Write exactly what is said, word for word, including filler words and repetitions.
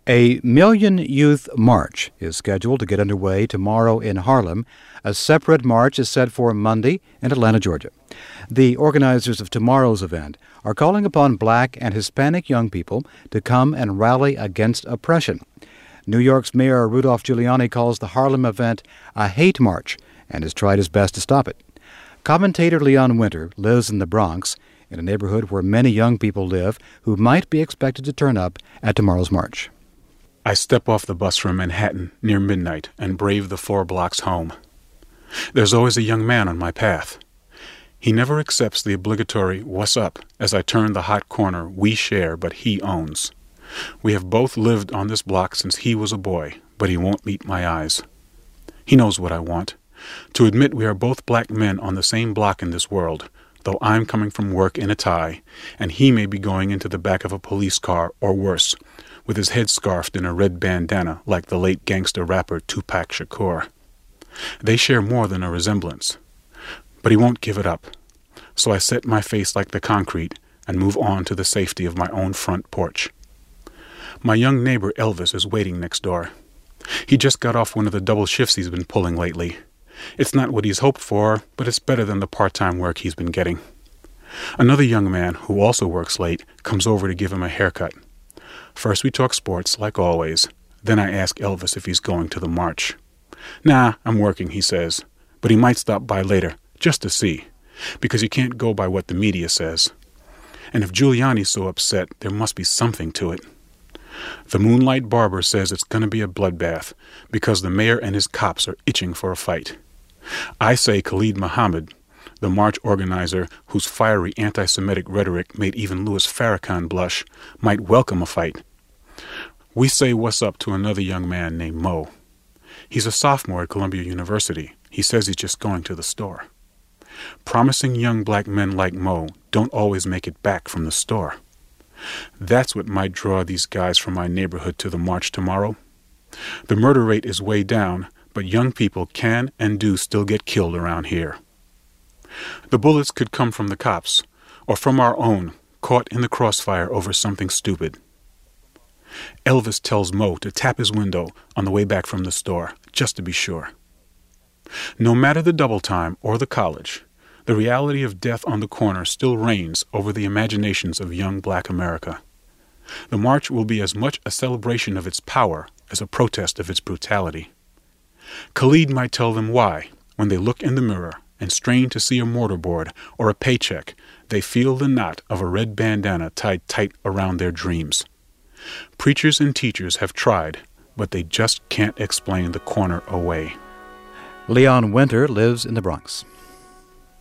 A Million Youth March is scheduled to get underway tomorrow in Harlem. A separate march is set for Monday in Atlanta, Georgia. The organizers of tomorrow's event are calling upon black and Hispanic young people to come and rally against oppression. New York's Mayor Rudolph Giuliani calls the Harlem event a hate march and has tried his best to stop it. Commentator Leon Winter lives in the Bronx, in a neighborhood where many young people live who might be expected to turn up at tomorrow's march. I step off the bus from Manhattan near midnight and brave the four blocks home. There's always a young man on my path. He never accepts the obligatory "what's up" as I turn the hot corner we share but he owns. We have both lived on this block since he was a boy, but he won't meet my eyes. He knows what I want. To admit we are both black men on the same block in this world, though I'm coming from work in a tie, and he may be going into the back of a police car, or worse, with his head scarfed in a red bandana like the late gangster rapper Tupac Shakur. They share more than a resemblance. But he won't give it up. So I set my face like the concrete and move on to the safety of my own front porch. My young neighbor Elvis is waiting next door. He just got off one of the double shifts he's been pulling lately. It's not what he's hoped for, but it's better than the part-time work he's been getting. Another young man, who also works late, comes over to give him a haircut. First we talk sports, like always. Then I ask Elvis if he's going to the march. Nah, I'm working, he says. But he might stop by later, just to see. Because you can't go by what the media says. And if Giuliani's so upset, there must be something to it. The Moonlight Barber says it's going to be a bloodbath, because the mayor and his cops are itching for a fight. I say Khalid Muhammad, the march organizer whose fiery anti-Semitic rhetoric made even Louis Farrakhan blush, might welcome a fight. We say what's up to another young man named Mo. He's a sophomore at Columbia University. He says he's just going to the store. Promising young black men like Mo don't always make it back from the store. That's what might draw these guys from my neighborhood to the march tomorrow. The murder rate is way down, but young people can and do still get killed around here. The bullets could come from the cops, or from our own, caught in the crossfire over something stupid. Elvis tells Mo to tap his window on the way back from the store, just to be sure. No matter the double time or the college, the reality of death on the corner still reigns over the imaginations of young black America. The march will be as much a celebration of its power as a protest of its brutality. Khalid might tell them why, when they look in the mirror and strain to see a mortarboard or a paycheck, they feel the knot of a red bandana tied tight around their dreams. Preachers and teachers have tried, but they just can't explain the corner away. Leon Winter lives in the Bronx.